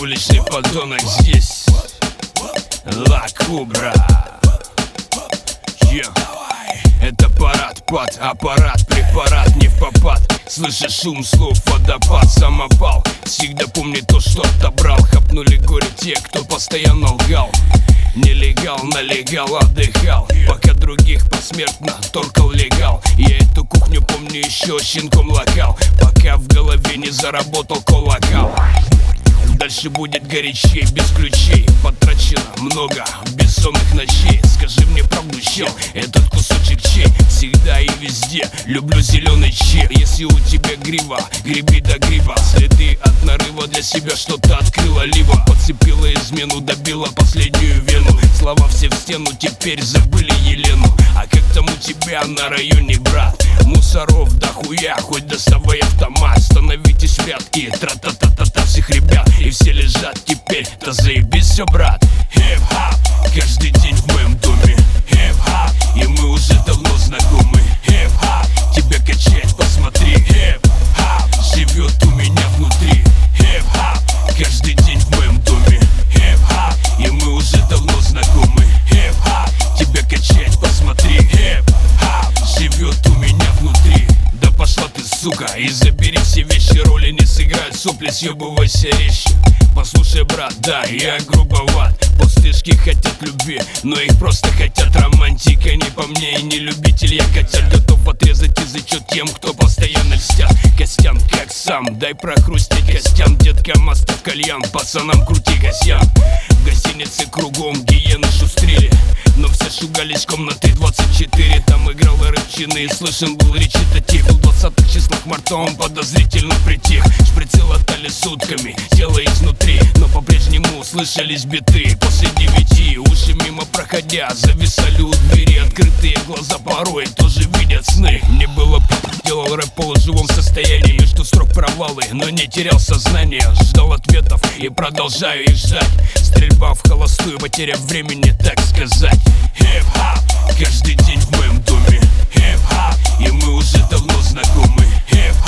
уличный подонок здесь. Ла Кубра. Это парад, под аппарат, препарат не в попад. Слышишь шум слов, водопад, самопал. Всегда помни то, что отобрал. Хапнули горе те, кто постоянно лгал. Нелегал, налегал, отдыхал, пока других посмертно торкал легал. Я эту кухню помню еще щенком локал, пока в голове не заработал колокол. Дальше будет горячей, без ключей. Потрачено много бессонных ночей. Скажи мне правду, чел, этот кусочек чей? Всегда и везде люблю зеленый чай. Если у тебя грива, греби до гриба. Следы от нарыва для себя что-то открыла. Либо подцепила измену, добила последнюю вену. Слова все в стену, теперь забыли Елену. А как там у тебя на районе, брат? Мусоров дохуя, хоть доставай автомат. Становитесь в рядки, тра-та-та-та-та всех ребят. И все лежат теперь, да заебись все, брат. Хип-хап, каждый день в моем доме. Хип-хап, и мы уже давно знакомы. Хип-хап, тебя качать, посмотри. Хип-хап, живет у меня внутри. Хип-хап, каждый день в моем доме. Хип-хап, и мы уже давно знакомы. Хип-хап, тебя качать, посмотри. Хип-хап, живет у меня внутри. Да пошла ты, сука, и забери все вещи. Роли не сыграют, сопли, съебывайся резче. Послушай, брат, да, я грубоват. Пустышки хотят любви, но их просто хотят романтика. Не по мне и не любитель я котят. Готов отрезать язычок тем, кто постоянно льстят. Костян, как сам, дай прохрустить костян. Деткам оставь кальян, пацанам крути косян. В гостинице кругом гиены шустрили, но все шугались комнаты 24. Там играл рыбчины и слышен был речитатив. В 20-х числах марта он подозрительно притих. Шприцы латали сутками, тело изнутри, но по-прежнему слышались биты. После 9 уши мимо проходя зависали у двери. Открытые глаза порой тоже видят сны. Не было делал рэп в полуживом состоянии. Между строк провалы, но не терял сознание. Ждал ответов и продолжаю их ждать. Стрельба в холостую, потеря времени, так сказать. Хип-хап, каждый день в моем доме. Хип-хап, и мы уже давно знакомы. Хип-хап,